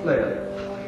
play it.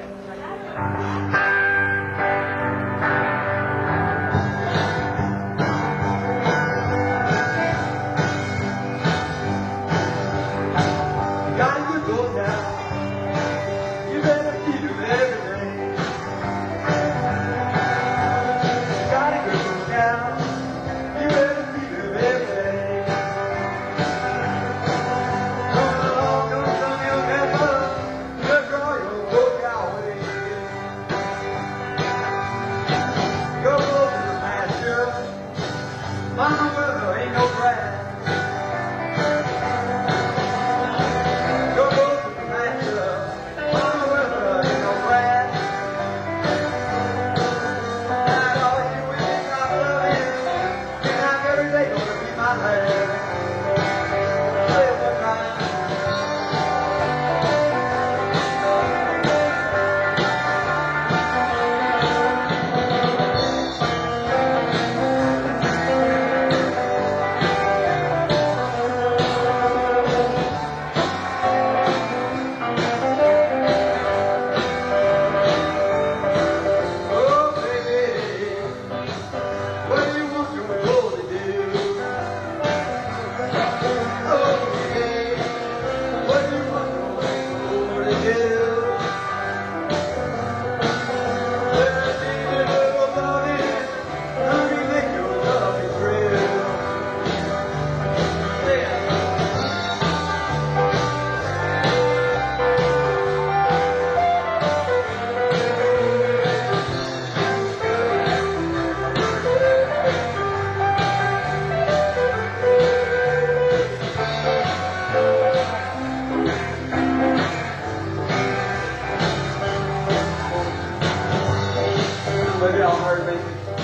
Maybe I'll hurt me.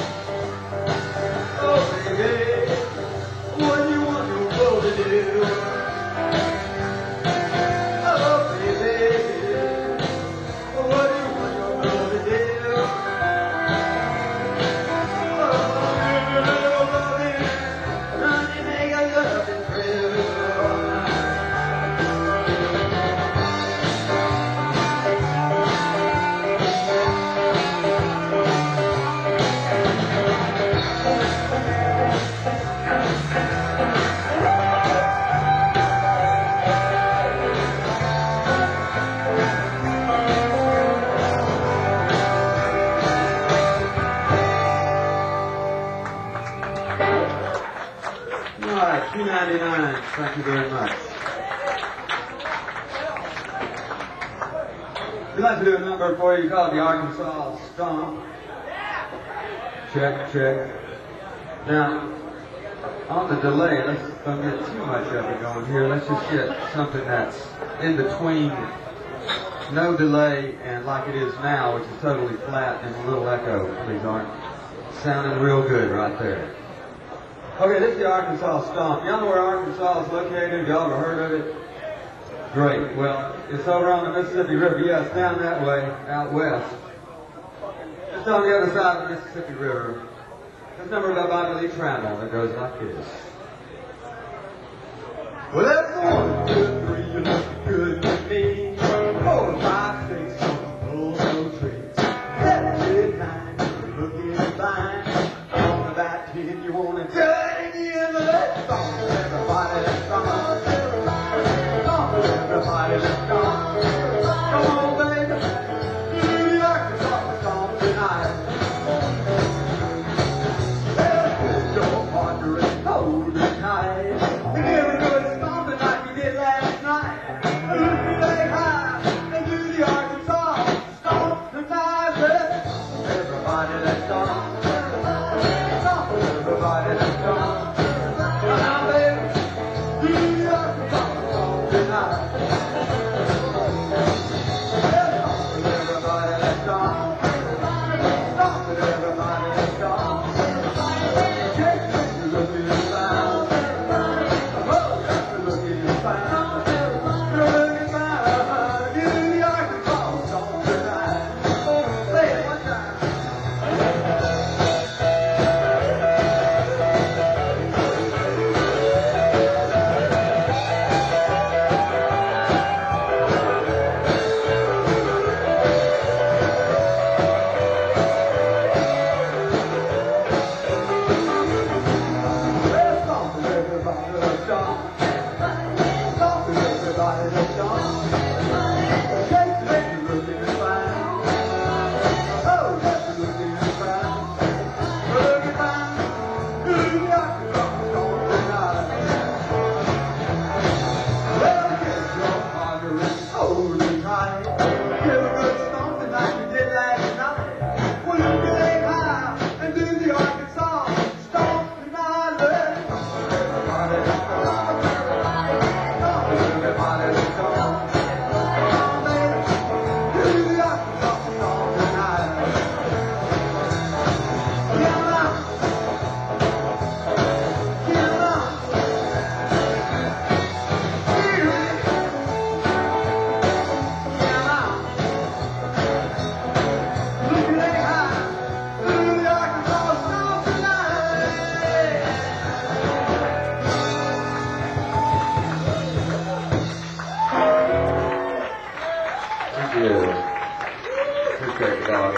Oh, baby, what do you want your girl to do? Oh, baby, what do you want your girl to do? Oh, baby, love it, honey, make a loving thrill. $2.99. Thank you very much. We'd like to do a number for you called the Arkansas Stomp. Check, check. Now, on the delay, let's don't get too much of it going here. Let's just get something that's in between no delay and like it is now, which is totally flat and a little echo. Please aren't sounding real good right there. Okay, this is the Arkansas Stomp. Y'all know where Arkansas is located? Y'all ever heard of it? Great. Well, it's over on the Mississippi River. Yeah, it's down that way, out west. Just on the other side of the Mississippi River. This number is by Billy Trammell that goes like this. Well, that's 1, 2, 3, you look good to me. 4, 5, 6, 7, pull no tricks. 7, 8, 9, you're looking fine. On the back 10, you wanna cut in the end of that song. Everybody, let's go. Everybody, let's go. Come on, baby. Do the Arkansas Stomp tonight. Well, put your partner and hold it tight. We give a good stomp tonight. We tonight. Feel a good stomping like we did last night. Well, look at it high and do the Arkansas stomp tonight. Everybody, everybody, stomp. Do the Arkansas stomp tonight. Yeah, now. Yeah, now. Thank you. Appreciate the dog.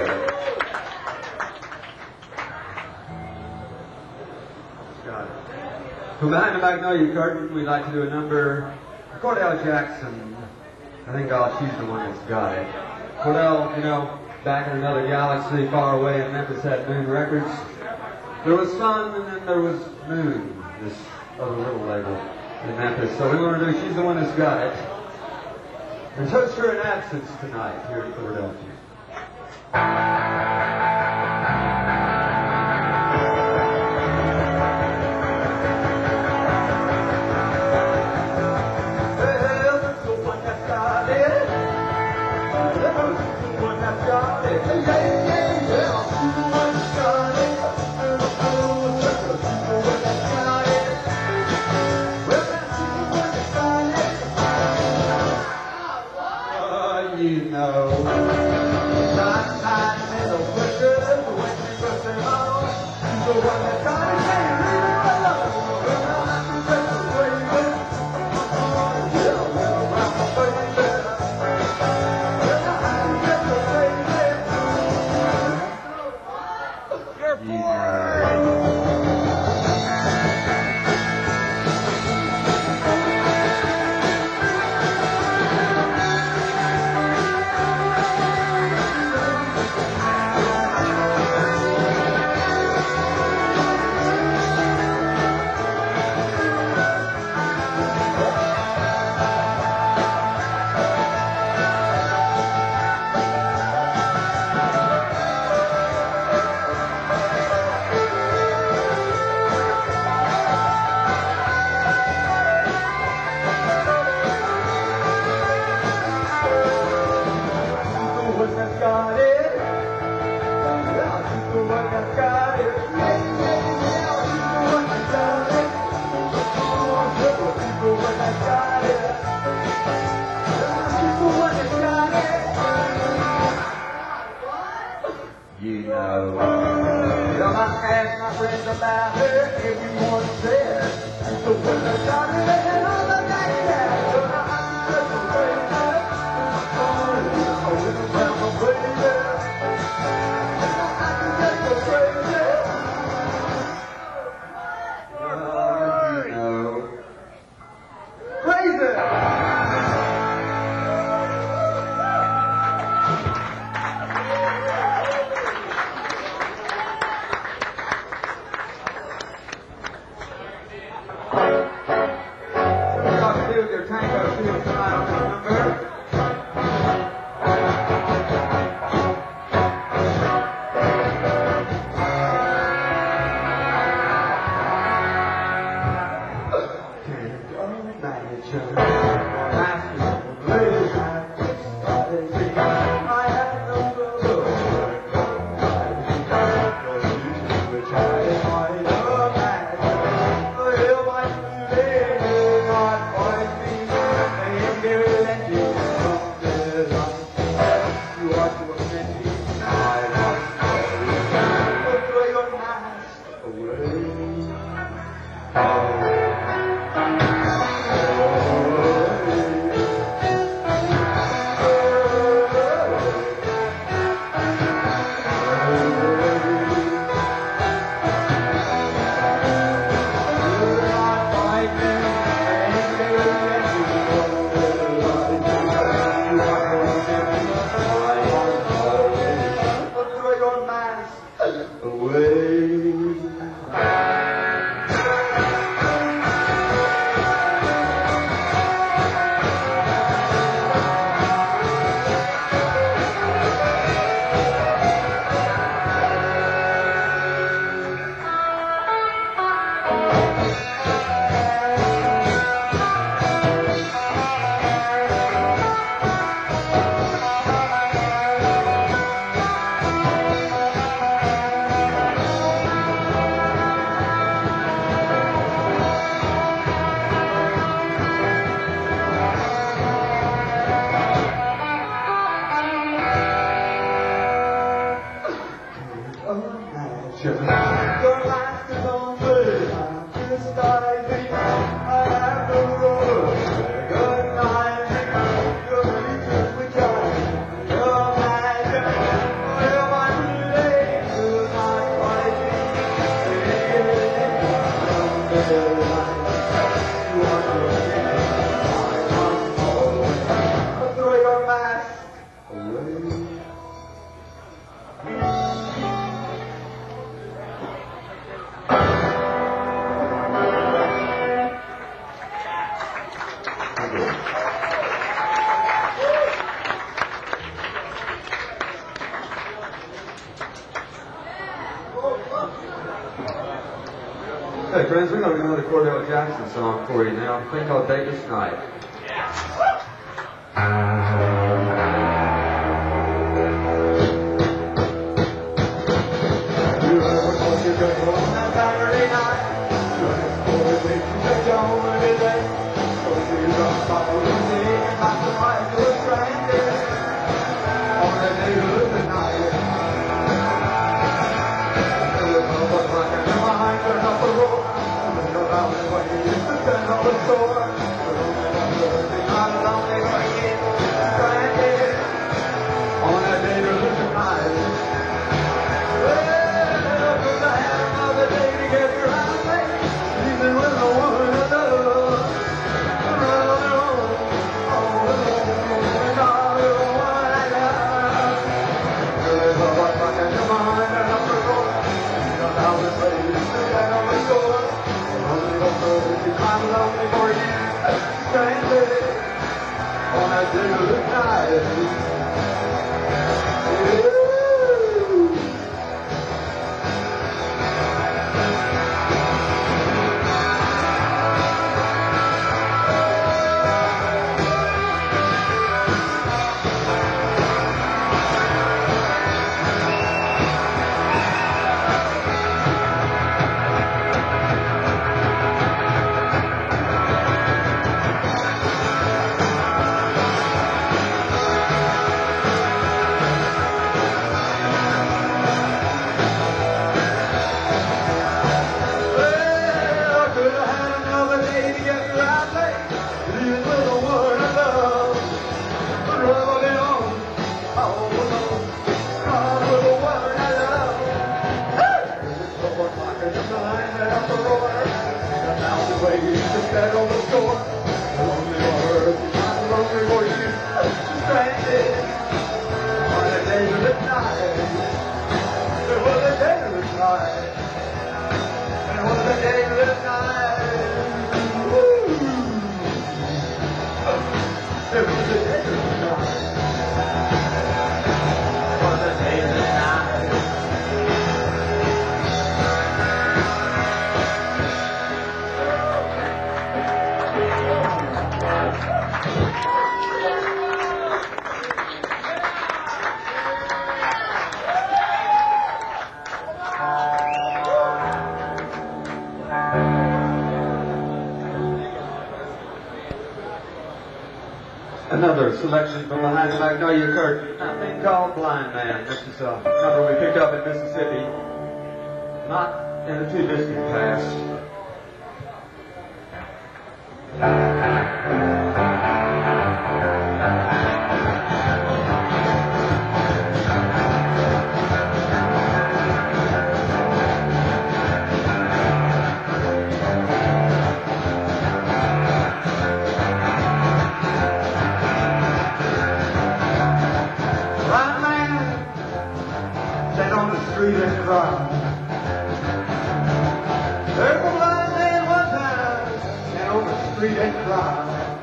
Got it. From behind the Magnolia curtain, we'd like to do a number. Cordell Jackson. I think she's the one that's got it. Cordell, you know, back in another galaxy far away in Memphis had Moon Records. There was Sun and then there was Moon, this other little label in Memphis. So we want to do, she's the one that's got it. And toast her in absence tonight here in Philadelphia. You know, not hiding in the bushes when she puts them on. She's the one that got it, can't leave her alone. Well, I can take the baby. Yeah, well, I'm a baby. Well, I can take the baby. You're bored. Got it. Yeah, she's the one that got it. Yeah, she's the one that got it. Oh, she's the one that got it. Yeah, she's the one that got it. You know. You know, my ask my friends about her if you want to say it. She's the one that got it and all of that jazz. But I just a baby. Oh, little brown baby. Crazy! Your life is on me. I'm just like me. I have no road. Good night. Your reaches with joy. Your magic. You're my relay. Good night, like me. You are the I come home. Throw your mask away. Hey friends, we're going to do another Cordell Jackson song for you now. A thing called Davis Night. You remember what you're going on that Saturday night? You're just bored, they can take you home every day. So you don't stop losing and back to my good stranded on that neighborhood night. You're but like in your mind, turn up the road. Around the way, you used to stand on the shore. But only on Thursday night, lonely waiting, stranded on that neighborhood night. Well, could I have another day to get your house back? Even with no one to love. Running home, all alone, and all the one I love. There's a lot back in your mind, and up the road. You know how this way, you used to stand on the shore. I'm lonely for you, stranded on a desert night. Another selection from behind the Magnolia Curtain, a thing called Blind Man. This is a number we picked up in Mississippi, not in the too distant past. Street and cry. There's a blind man one time, and on the street and cry.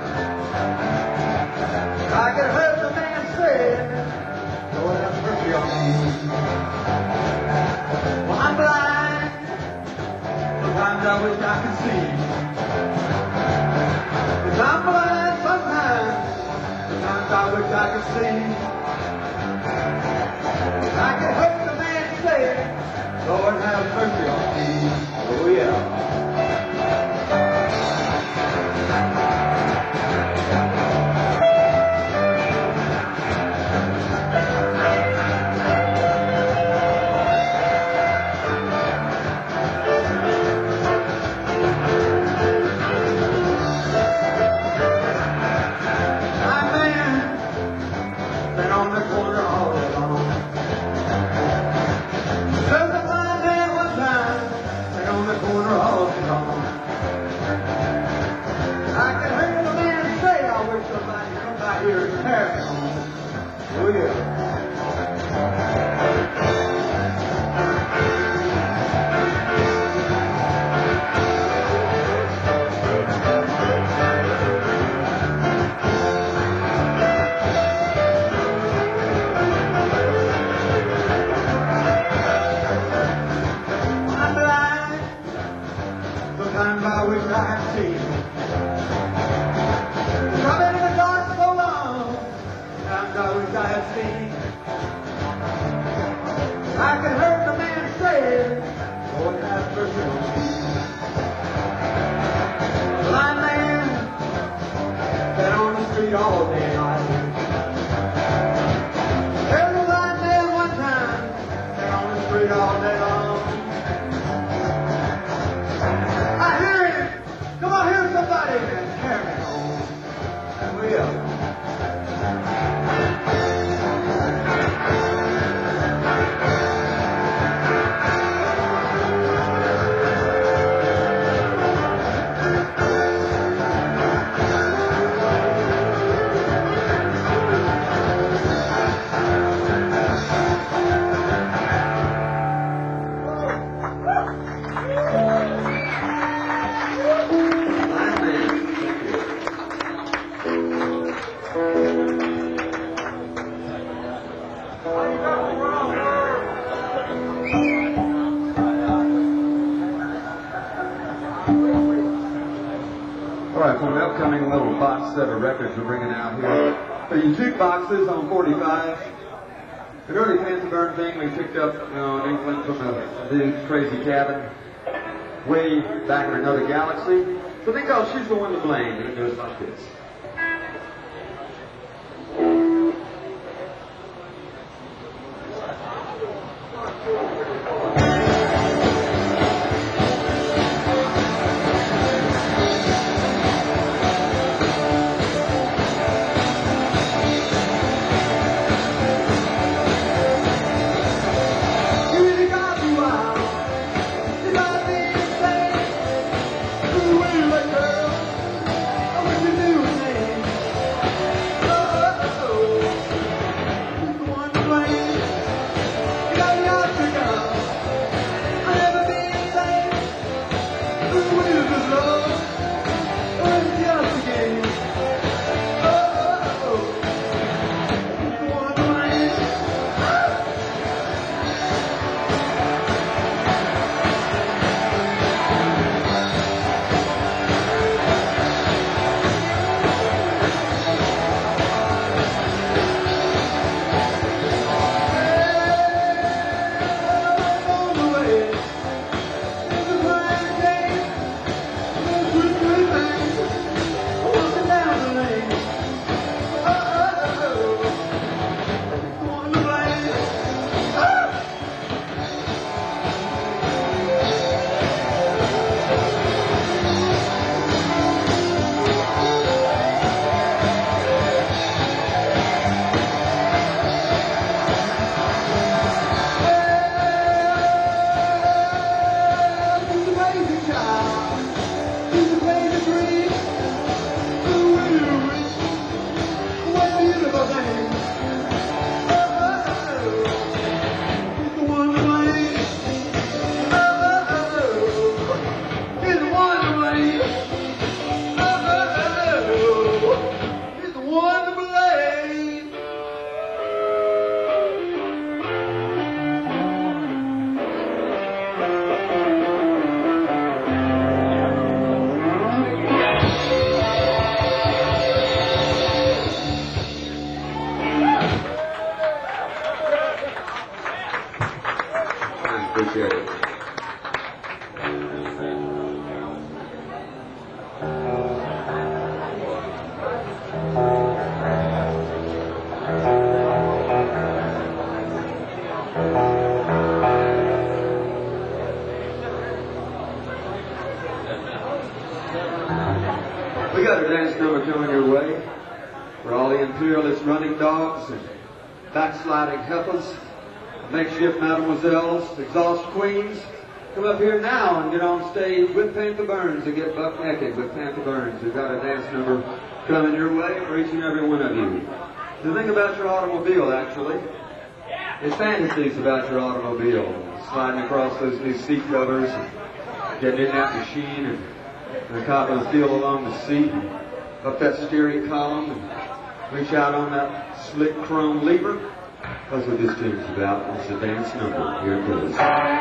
I could heard the man say, Lord have mercy on me. Well, I'm blind. Sometimes I wish I could see. 'Cause I'm blind sometimes. Sometimes I wish I could see. I could heard the man say, Lord have mercy on me. Oh yeah. Oh yeah. I'm blind. Sometimes I wish I had seen. I've been in the dark so long. Sometimes I wish I had seen. I could hear the man say, Lord have mercy on me. Blind man, been on the street all day long. There's a blind man one time, been on the street all day long. I hear him. Come on, hear somebody and carry me home. We up. Alright, for an upcoming little box set of records we're bringing out here. So you jukeboxes on 45. An early Panther Burn thing we picked up in England from a dude's crazy cabin way back in another galaxy. So they call She's the One to Blame, and it goes like this. Appreciate it. We got a dance number coming your way for all the imperialist running dogs and backsliding heifers, makeshift mademoiselles, exhaust queens. Come up here now and get on stage with Panther Burns and get buck naked with Panther Burns. We've got a dance number coming your way for each and every one of you. The thing about your automobile, actually, is fantasies about your automobile. Sliding across those new seat covers, and getting in that machine, and the cop will feel along the seat, and up that steering column, and reach out on that slick chrome lever. That's what this tune's about. It's a dance number. Here it goes.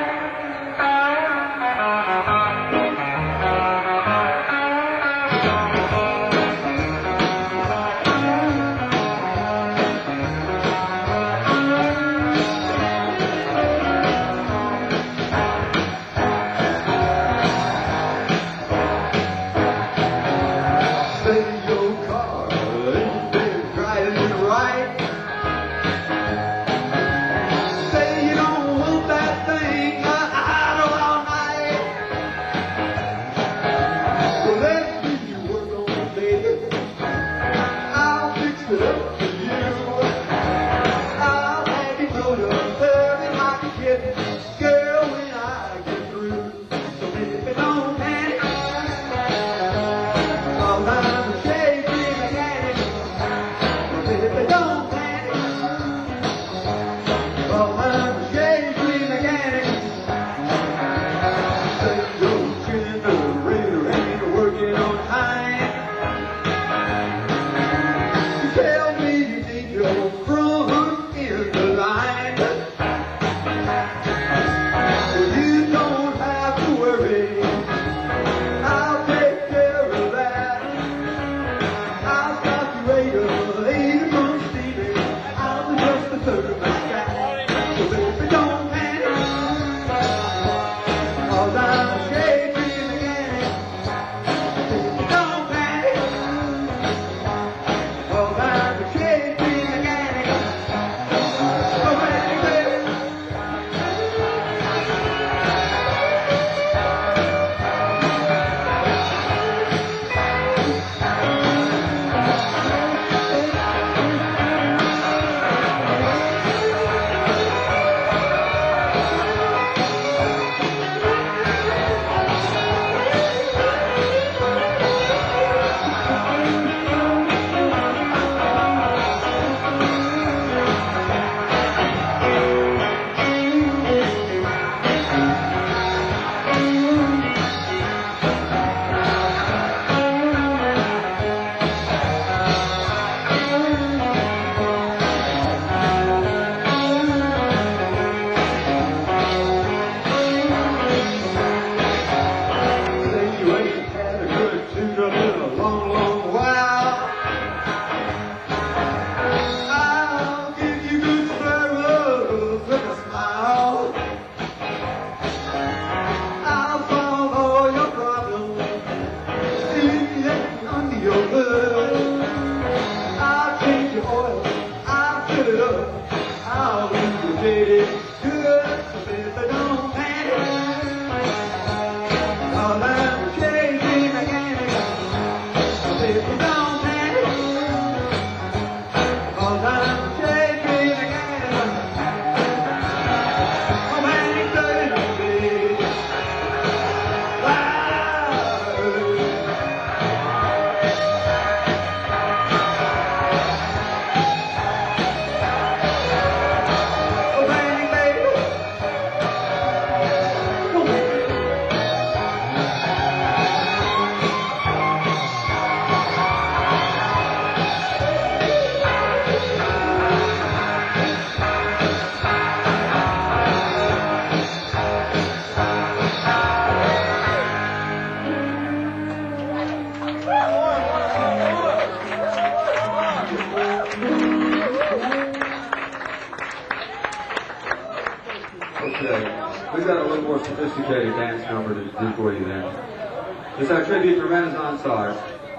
We've got a little more sophisticated dance number to do for you then. It's our tribute to Renaissance art.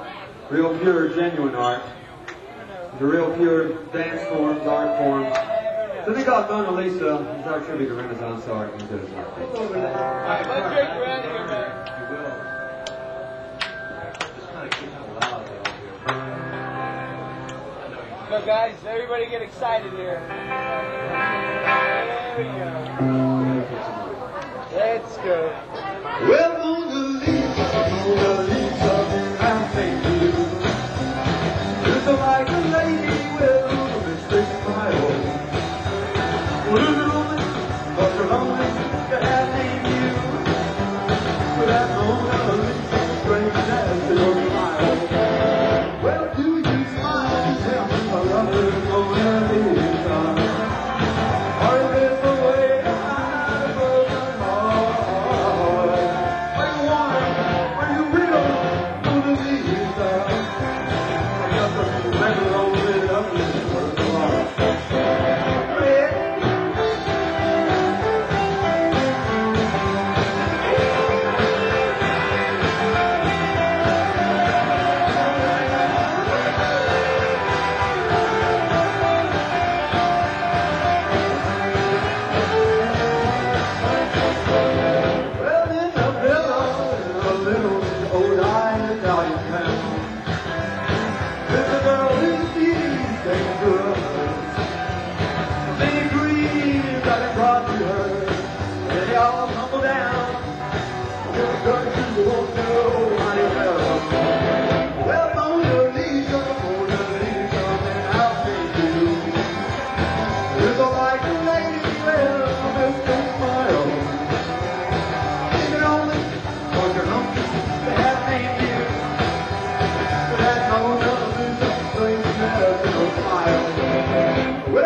Real pure, genuine art. The real pure dance forms, art forms. So they call Mona Lisa. It's our tribute to Renaissance art. And it goes like this. Let's drink you out of here, man. So guys, everybody get excited here. There we go. Let's go. Well, Mona Lisa, I'm thinking you. Just like a lady with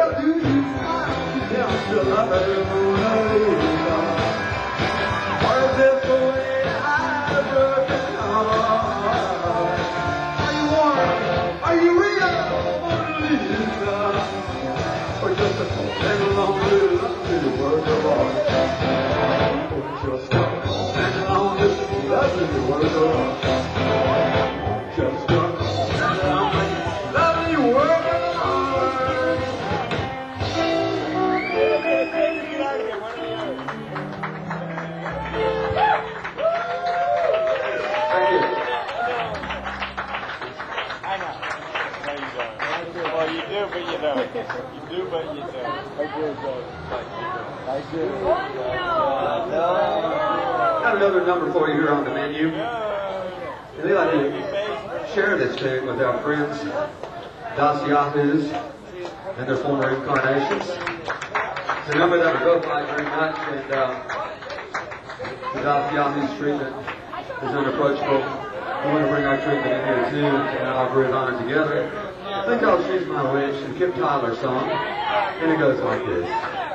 Got another number for you here on the menu. And we'd like to share this tune with our friends, Das Yahoos, and their former incarnations. It's a number that we both like very much, and the Das Yahoos treatment is unapproachable. We want to bring our treatment in here too, and all agree on it together. I think I'll choose My Witch, and Kip Tyler's song, and it goes like this.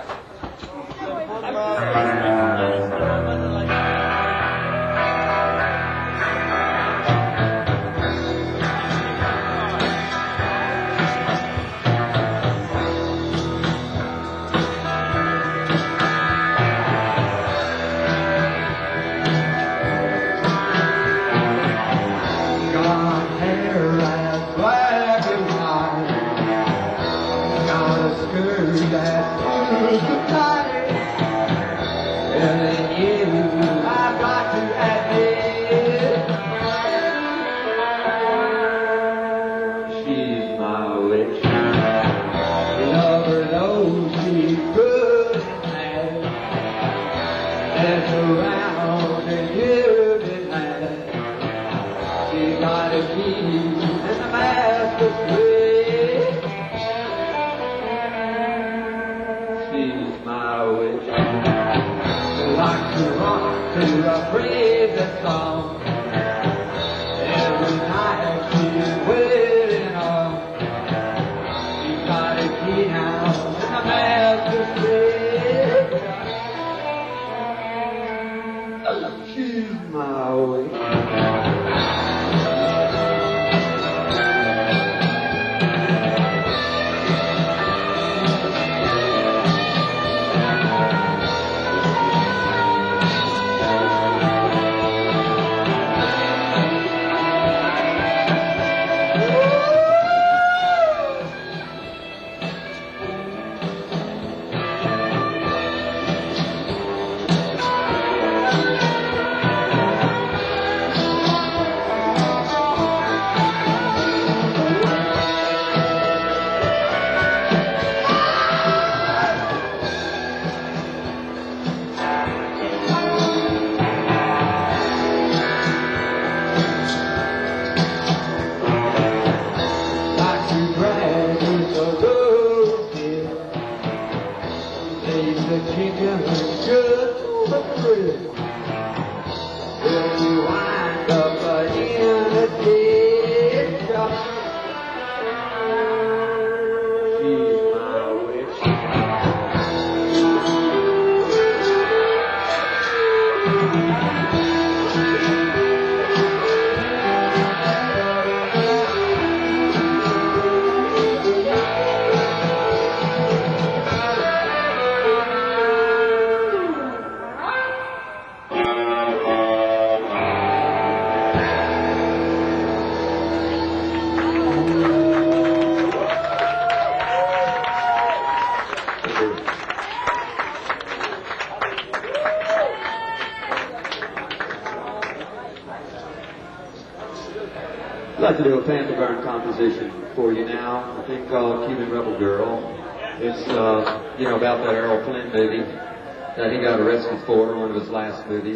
I'd like to do a Panther Burn composition for you now, I think called Cuban Rebel Girl. It's, about that Errol Flynn movie that he got arrested for, one of his last movies.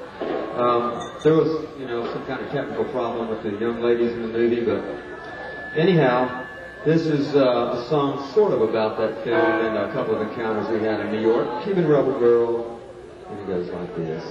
There was, some kind of technical problem with the young ladies in the movie, but anyhow, this is a song sort of about that film and a couple of encounters we had in New York. Cuban Rebel Girl, and it goes like this.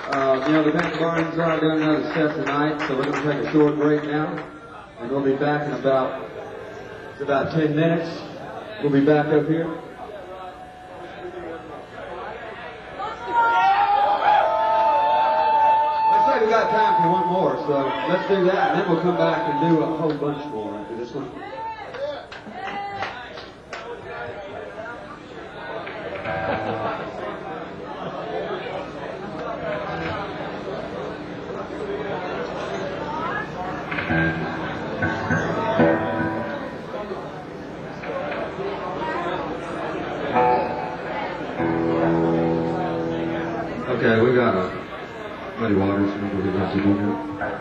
You know, the band Barnes are doing another set tonight, so we're going to take a short break now. And we'll be back in about 10 minutes. We'll be back up here. Looks like we got time for one more, so let's do that. And then we'll come back and do a whole bunch more after this one. Okay, we got Muddy Waters. Remember we got to do here.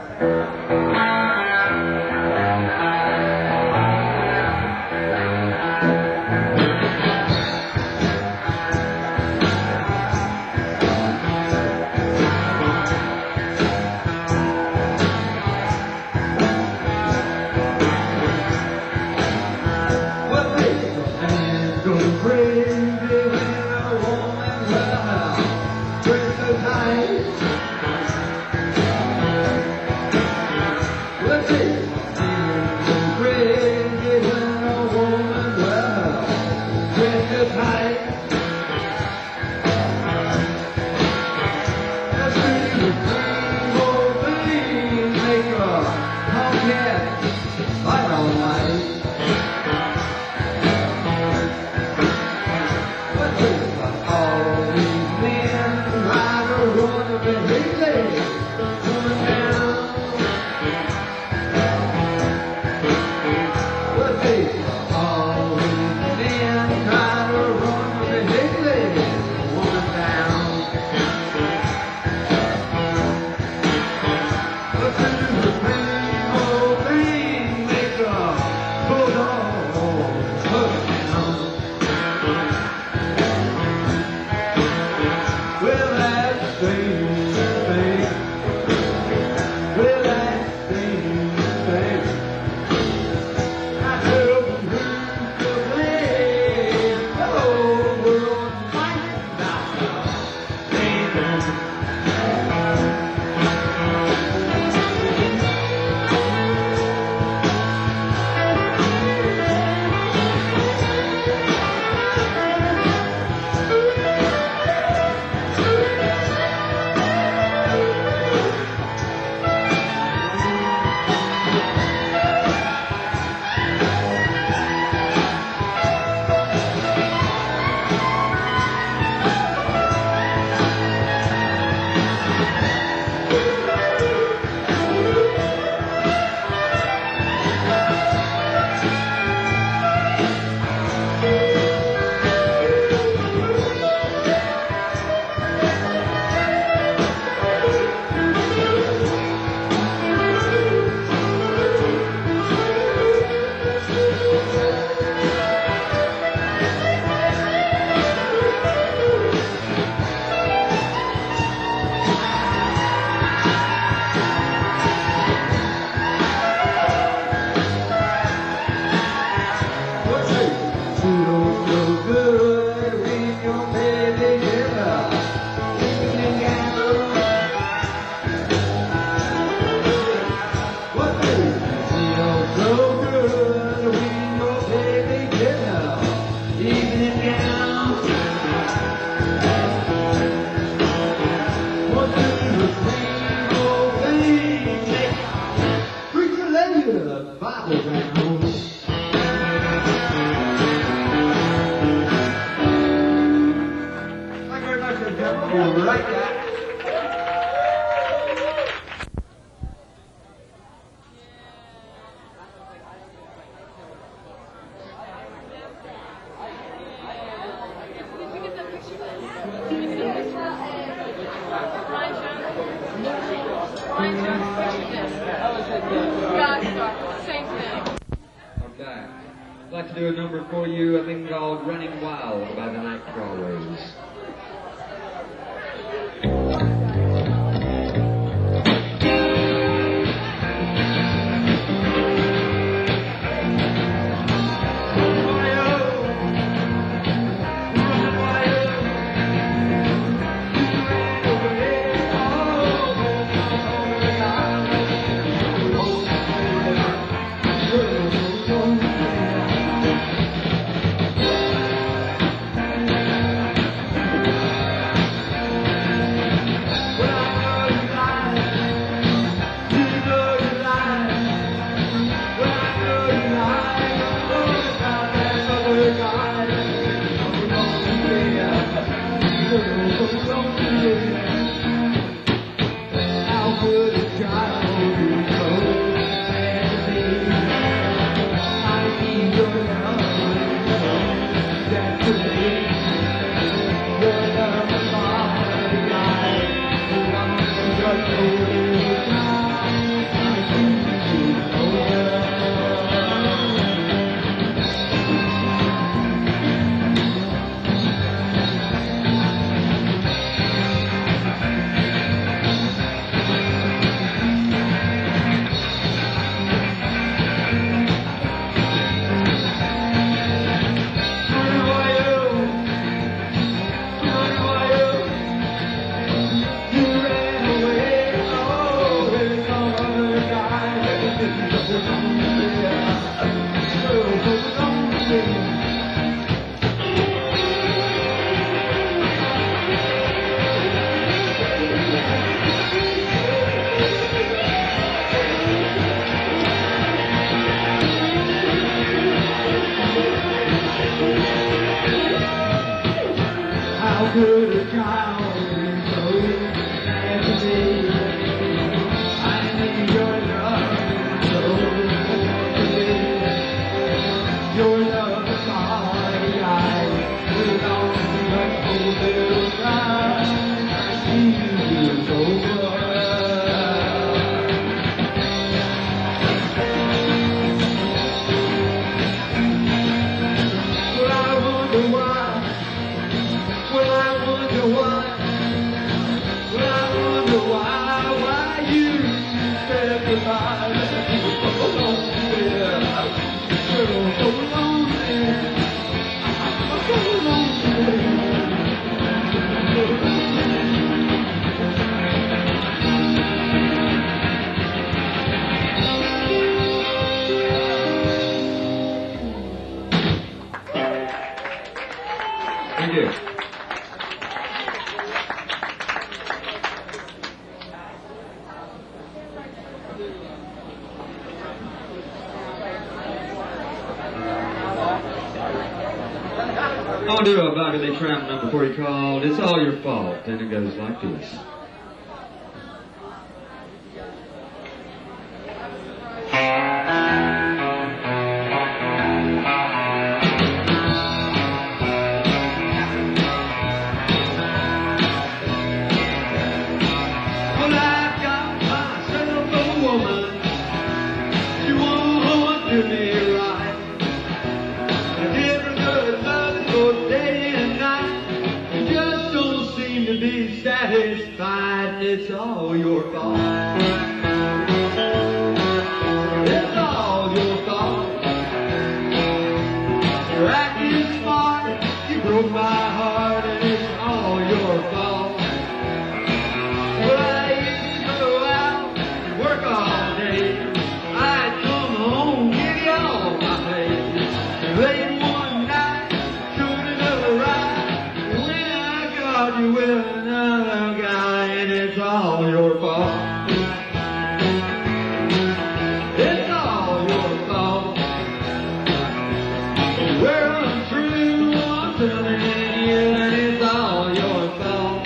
I'd like to do a number for you, I think called Running Wild by the Nightcrawlers. Oh, I'll do a Bobby Lee Tramp number for you called It's All Your Fault, and it goes like this. Well, I got myself a woman, she won't do me right. I give her good love both day and night. You just don't seem to be satisfied. It's all your fault. It's all your fault. You're acting smart. You broke my heart, and it's all your fault. Well, I used to go out and work all day. I'd come home, give you all my pay. Late one night, showed another ride. When I got you with another guy, and it's all your fault. It's all your fault. We're untrue, I'm telling you, and it's all your fault.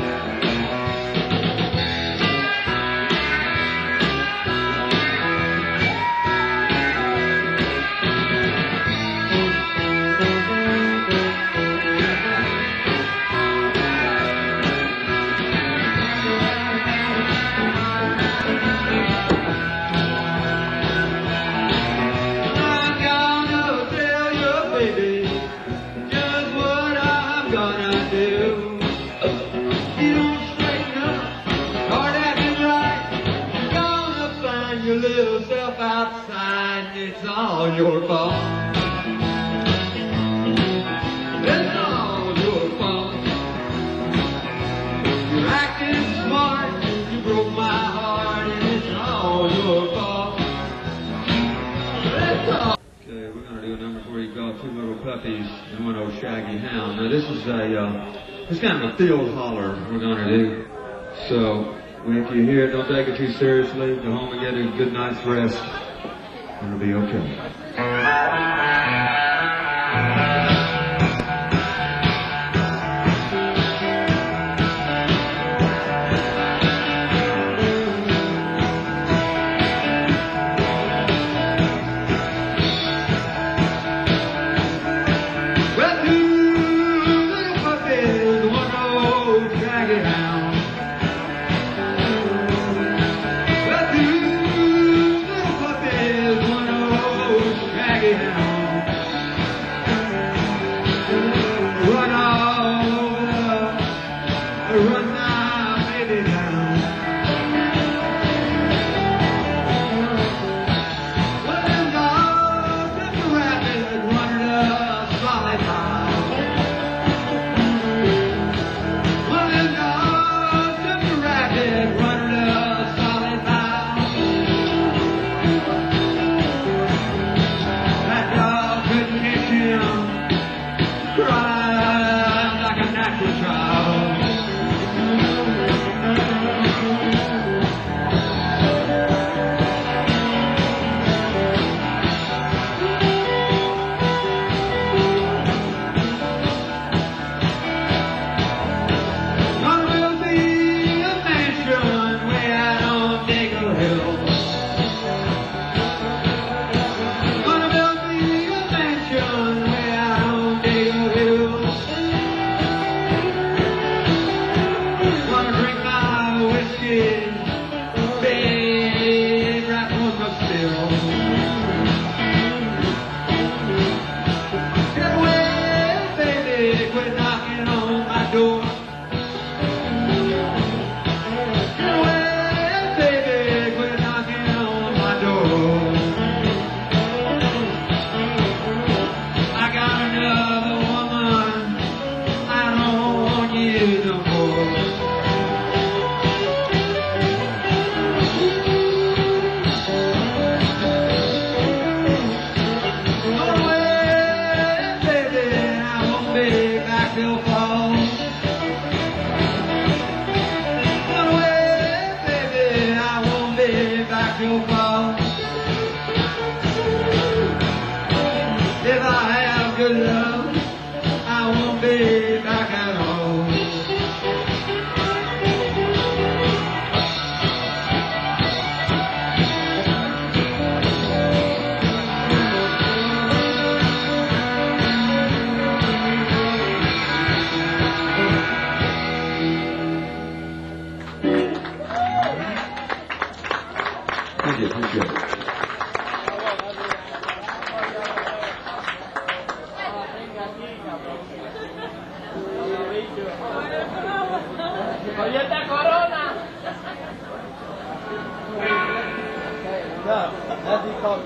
I'm gonna tell you, baby, just what I'm gonna do. You don't straighten up, start acting right, you're gonna find your little self outside, and it's all your fault. It's all your fault. You're acting smart, you broke my heart, and it's all your fault. It's all. Okay, we're gonna do a number for you called Two Little Puppies and One Old Shaggy Hound. Now this is it's kind of a field holler we're gonna do. So if you hear it, don't take it too seriously. Go home and get a good night's rest. It'll be okay. Well, two little puppies, one old shaggy hound. Well, two little puppies, one old shaggy hound. Run all over, run my baby down. Well, them dogs up the rapid running a solid mile. Well, them dogs up the rapid running a solid mile. That dog couldn't catch him, crying like a natural child. Gonna build me a mansion way out on Dingle Hill. Gonna build me a mansion way out on Dingle Hill. Gonna drink my whiskey, big right on the still. Get away, baby, quit knocking on my door. Get away, baby, quit knocking on my door. I got another woman, I don't want you no more. Go away, baby, I won't be back till fall. Go away, baby, I won't be back till fall. If I have good love, I Thank you, thank you. Oye, corona. No, that's called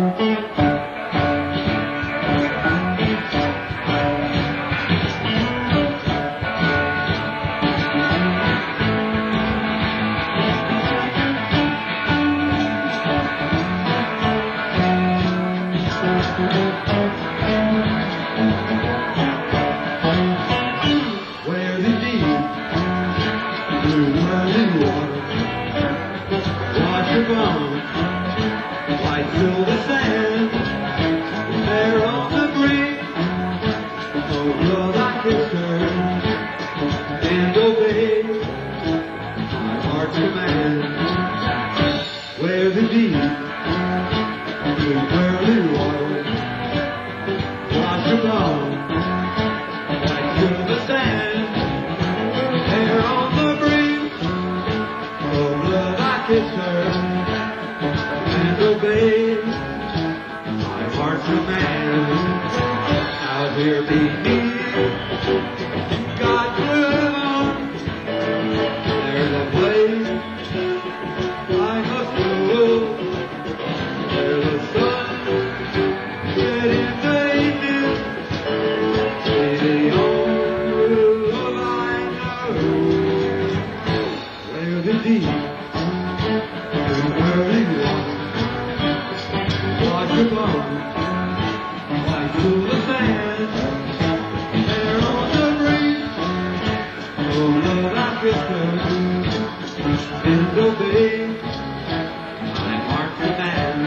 Where the deep blue running water wash upon white silver sand, there on the brink of love I kiss her and obey my heart's command. Where the deep blue pearly water wash upon white silver sand, there on the brink of love I kiss her and obey my heart's command. Now there beneath God's good arms, there's a place I must go, where the sun set in the evening, the only love I know, where the deep blue pearly water wash upon white silver sand, there on the brink of love I kiss her and obey my heart's command.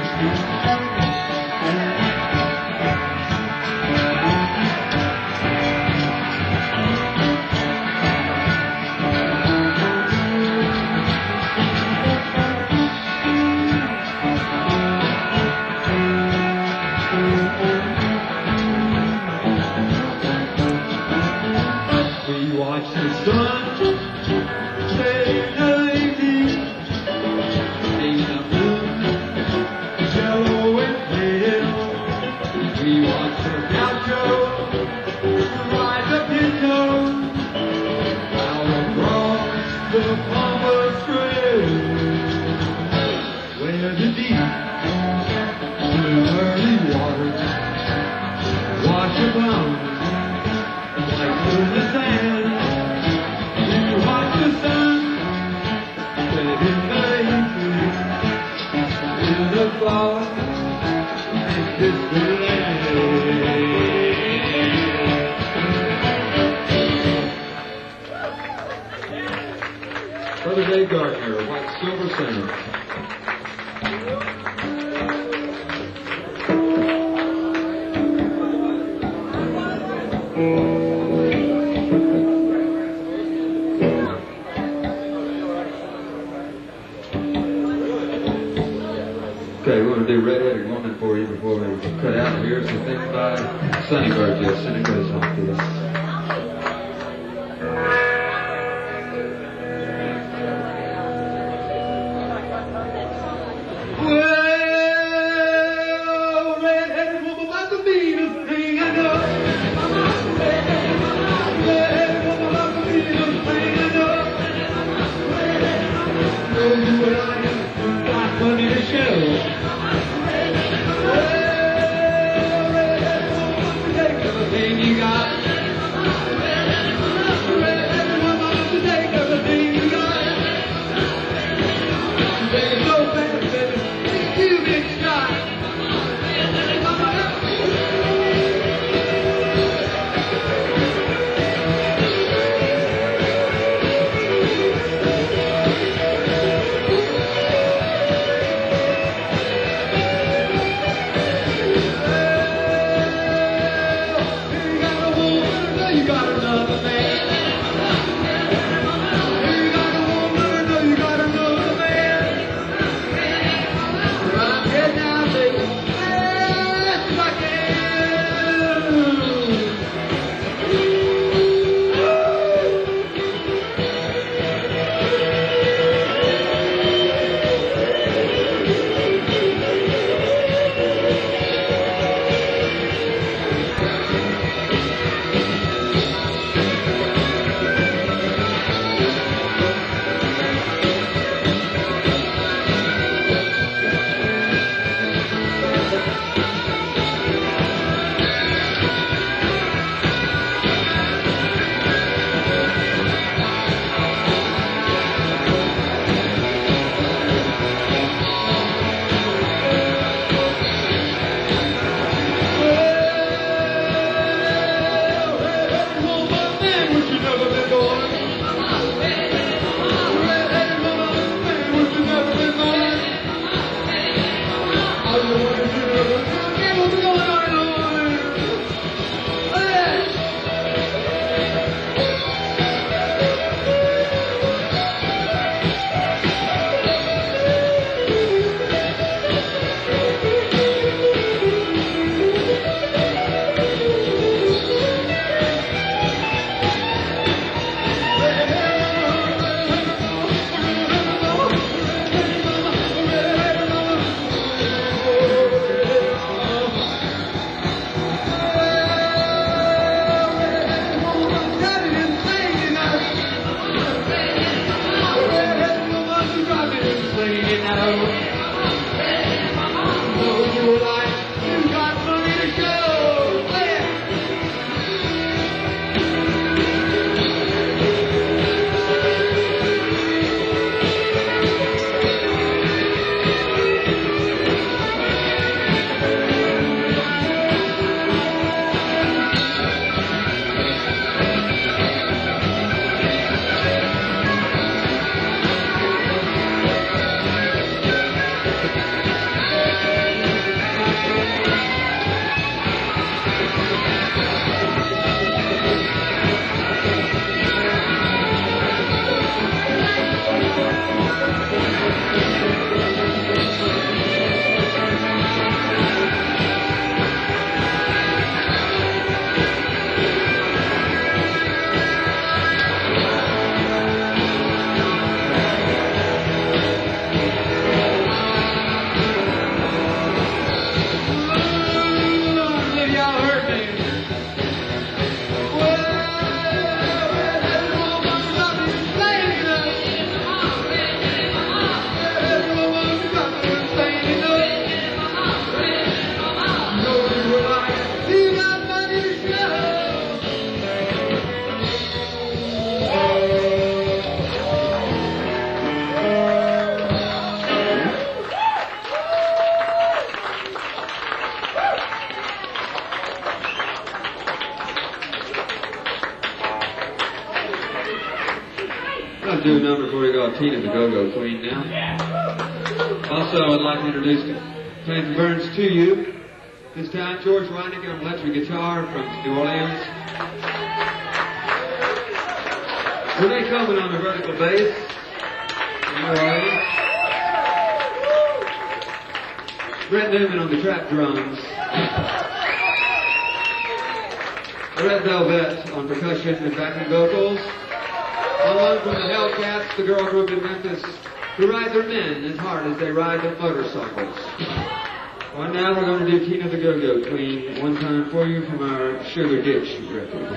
We watch the sun set in the evening, see the moon yellow and pale. We watch the gaucho ride the pinto out across the Palmer's Trail, where the deep blue early water wash upon like silver sand. You watch the sun set in the evening, in the flower and kiss the land. Brother Dave Gardner, White Silver Sand. Okay, we're going to do Red-Headed Woman for you before we cut out of here. So think by Sonny Burgess, and it goes like this. Well, red-headed woman about the meanest thing I know. Red-headed woman about the meanest thing I know. Know who I am, got money to show. Red-headed woman, take everything you got. Red-headed woman, take everything you got. Take it so fast, baby, you big shot. You got another man. You got a woman, you got another man. Tina the Go-Go Queen now. Also, I'd like to introduce Clinton Burns to you. This time, George Reineck on electric guitar from New Orleans. Renee Coleman on the vertical bass from New Orleans. Brett Newman on the trap drums. Red Velvet on percussion and backing vocals. Along from the Hellcats, the girl group in Memphis, who ride their men as hard as they ride their motorcycles. Well, now we're going to do Tina the Go-Go Queen one time for you from our Sugar Ditch record.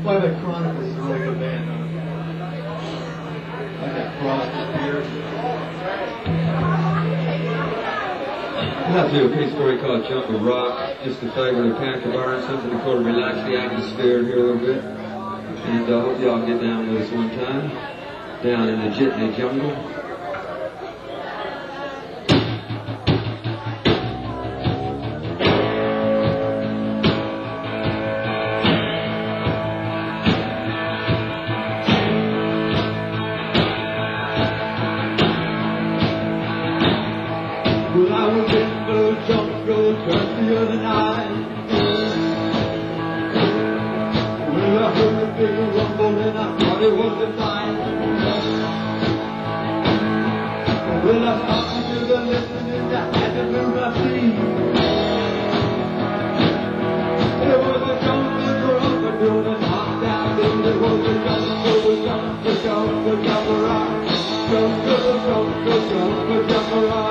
Why the Chronicles is a really good band, huh? Like that Frost Disappears. I'll do a piece for you called Jump of Rock, just a favorite of Panther Barn, something to sort of relax the atmosphere here a little bit. And I hope y'all get down with us one time, down in the Jitney jungle. Well, I was in the jungle just the other night. Well, I heard a big rumble and I thought it was a fight. Well, I stopped to the listening, I had to move my feet. There was a jungle drum, a doing a knockdown beat. There was a jungle rock. Jungle rock. It was a jungle rock.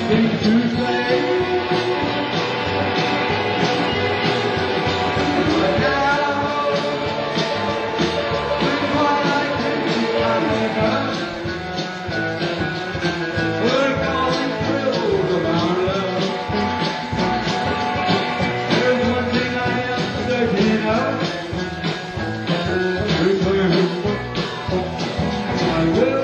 things to say. But now, with what I can see, I'm we're calling thrills of our love. There's one thing I am certain of. Return. I will.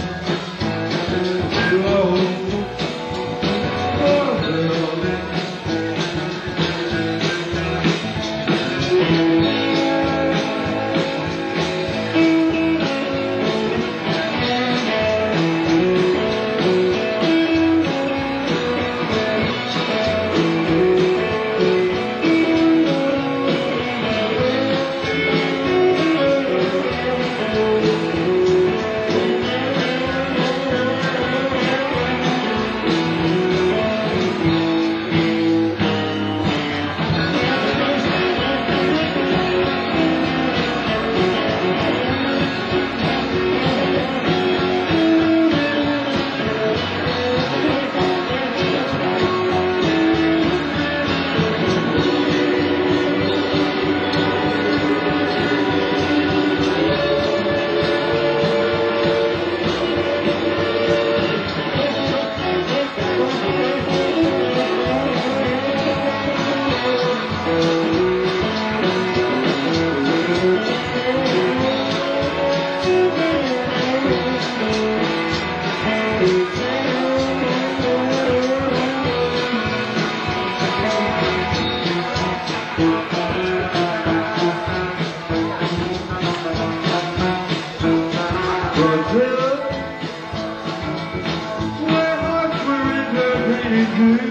Where hearts were entertaining good.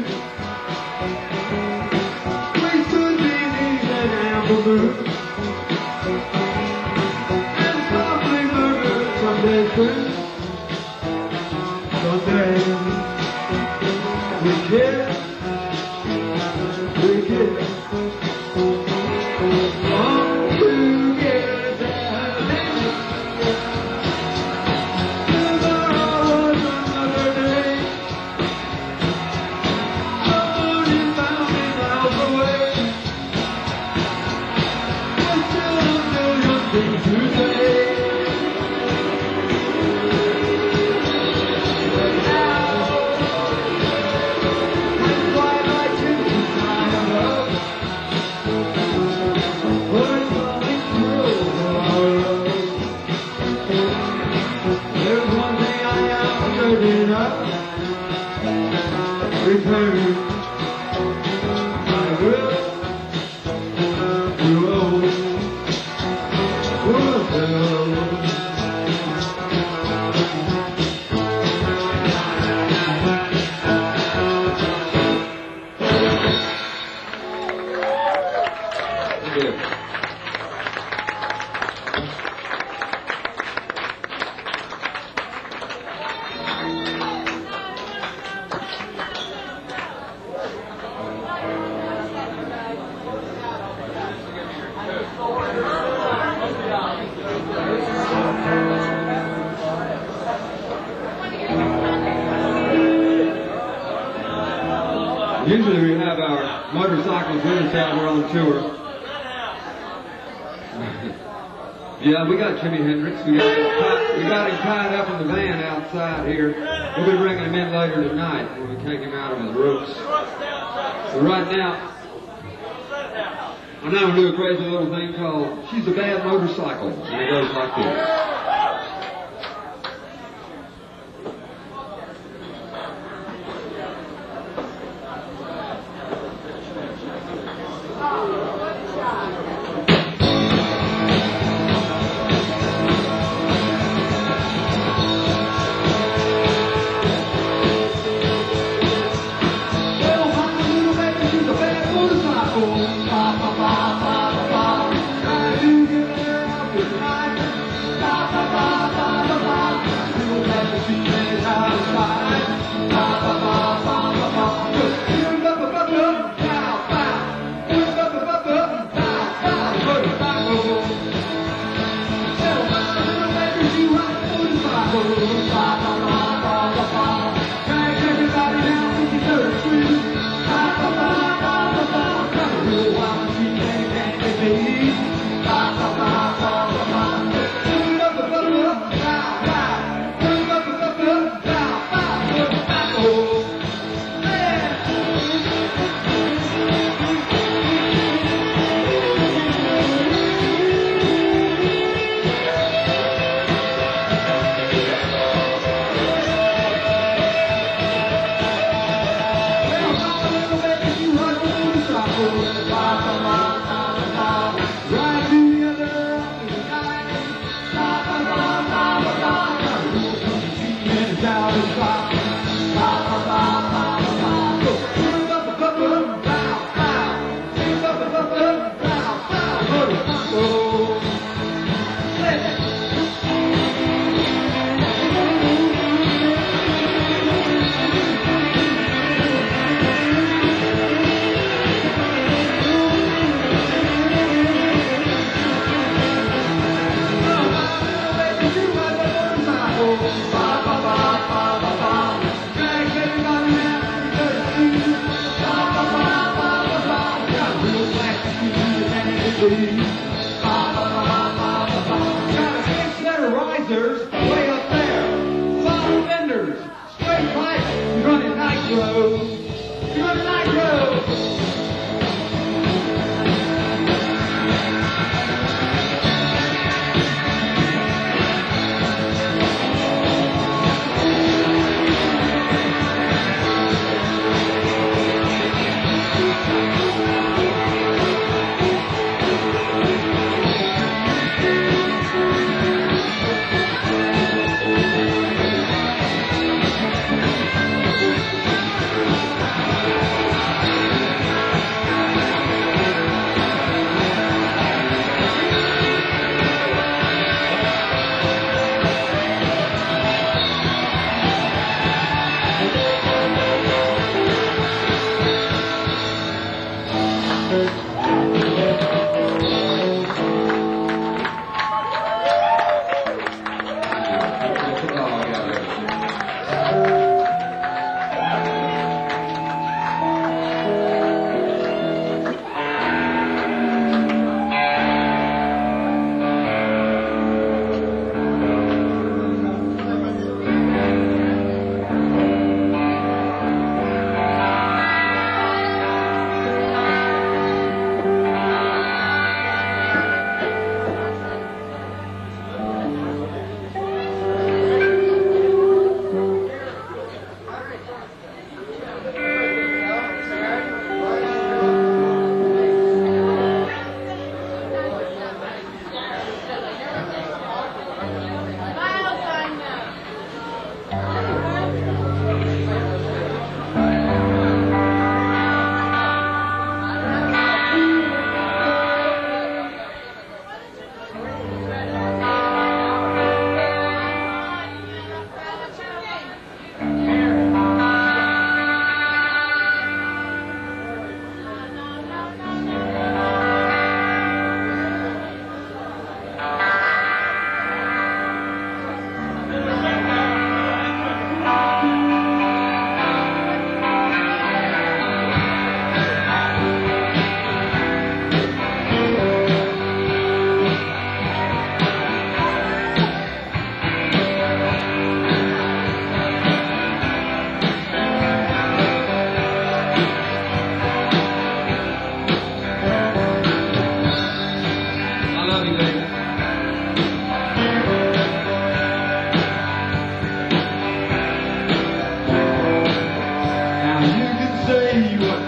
We stood beneath an amber moon and softly murmured Sunday through. Someday we kissed. Return. I will. You Usually we have our motorcycles with us out here on tour. Yeah, we got Jimi Hendrix. We got him tied up in the van outside here. We'll be bringing him in later tonight when we take him out of his ropes. But right now, I'm now going to do a crazy little thing called She's a Bad Motorcycle. And it goes like this. Bye.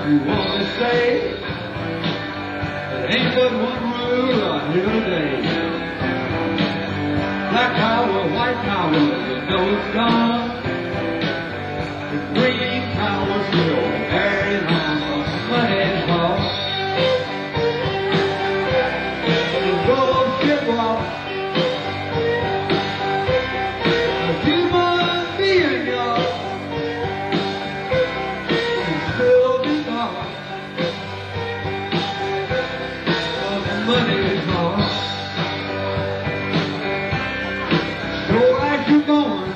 you want to say. There ain't but one rule on here today. Black power, white power, you know it's gone. The green power still carrying on from money's hall. The gold ship off. A human being, y'all, can still be gone. Money's hall. So as you're going,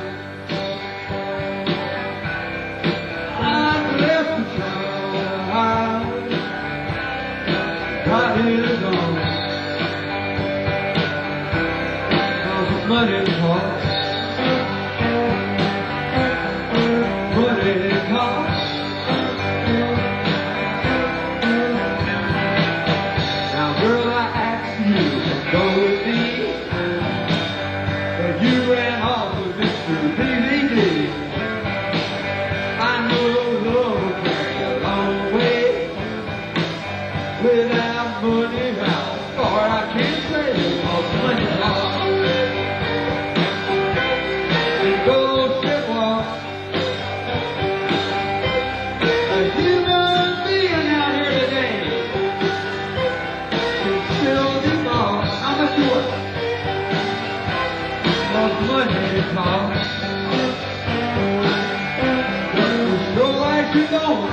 I've left the child. God is on. Cause money's hard. Money's hard. Now girl, I ask you to go with me. But you ran off with Mr. DVD. I know love will carry a long way. Without money, how far I can't say, cause money's hard. And go ship off. A human being out here today can still be gone. How much you worth? Cause money's hard. So as you're going,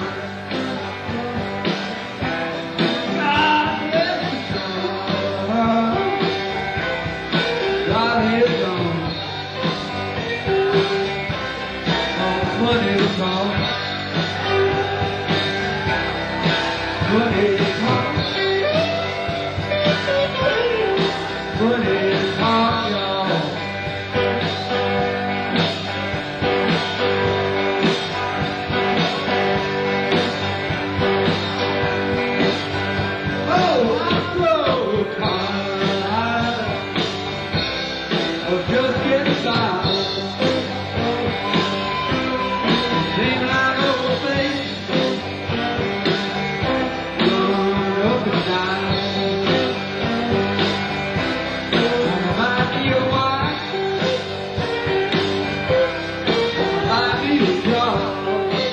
God bless you, son. God is on. Cause money's hard. Money's hard. Money's hard, y'all. Oh, I'm so tired of just getting by. Seem like old things run up and down. I might be a wife, I might be a job,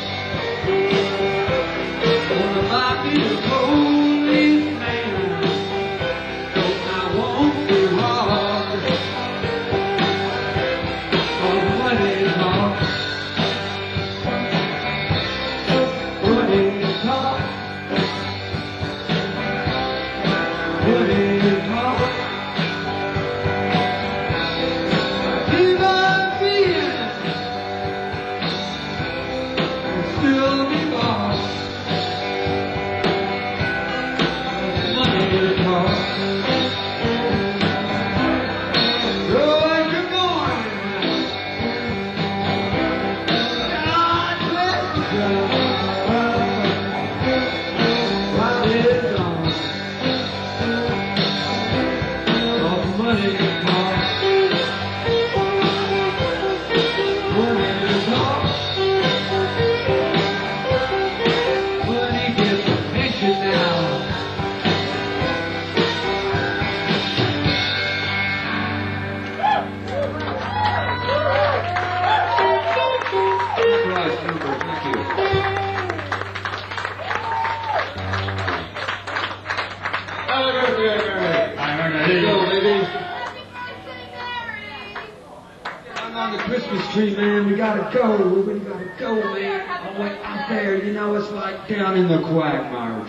I might be a policeman. Don't I want to hard, cause money's hard. Money's hard. Money's hard. Human being can still be gone. Money's hard. So as you're going, God bless you, God. God is on. Cause money's hard. Money's hard. Money gets attention now. Right, super. Thank you. There you go, baby. I'm on the Christmas tree, man. We gotta go. We gotta go, man. Oh, wait, out there, you know, it's like down in the quagmire.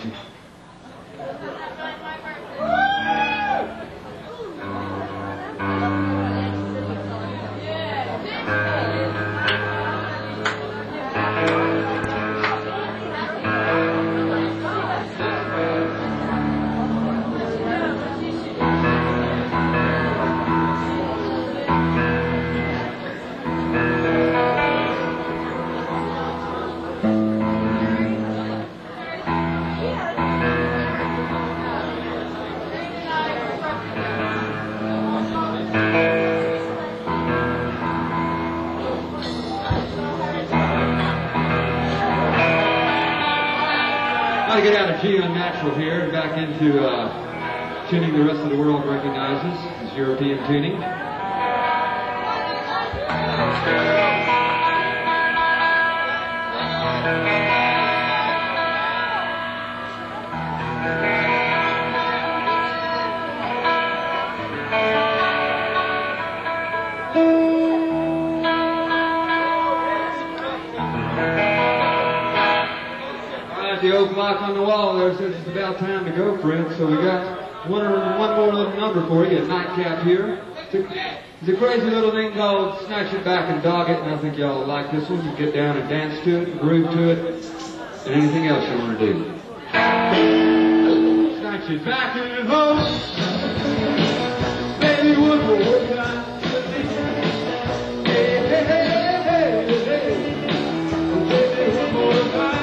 Try to get out of G unnatural here and back into tuning the rest of the world recognizes as European tuning. The old clock on the wall there says it's about time to go, friends. So we got one more little number for you, a nightcap here. It's a crazy little thing called Snatch It Back and Dog It, and I think y'all will like this one. You get down and dance to it, groove to it, and anything else you want to do. Snatch it back and home, baby, one more time. Hey, hey, hey, hey, hey, oh, baby, one more time.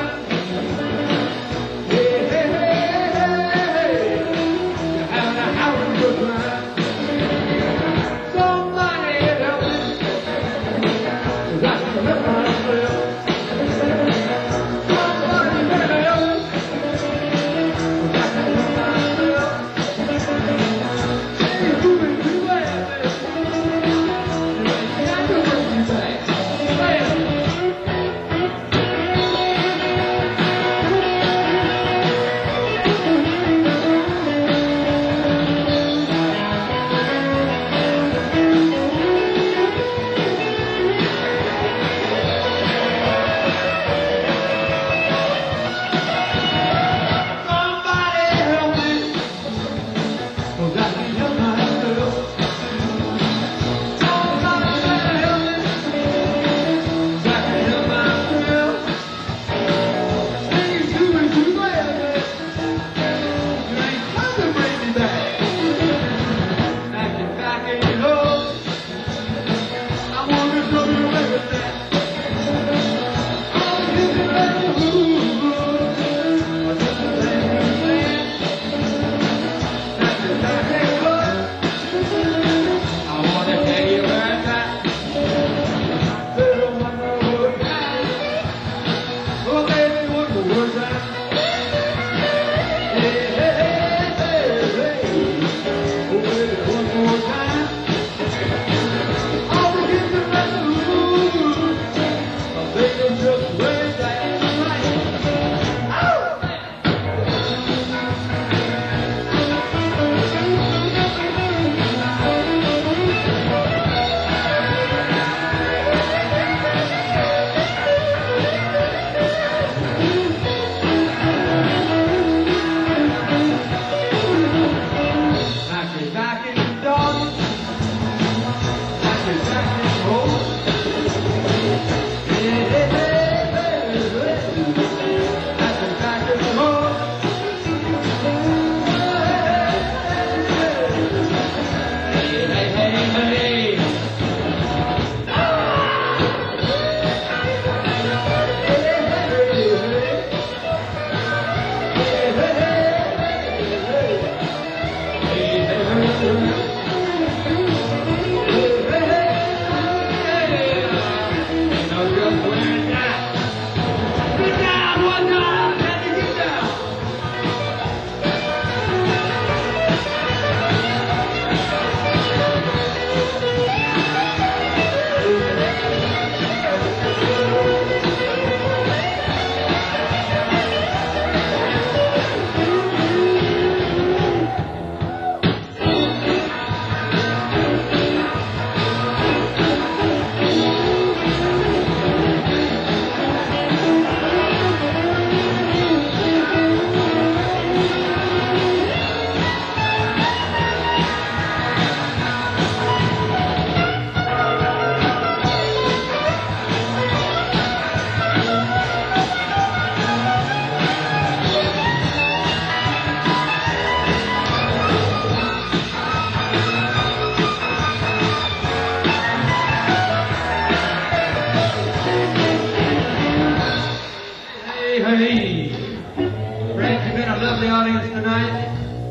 Hey, friends, you've been a lovely audience tonight.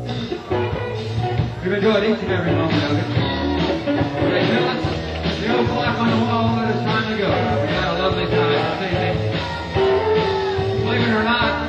We've enjoyed each and every moment of it. Hey, Phyllis, the old clock on the wall, it is time to go. We had a lovely time this evening. Believe it or not,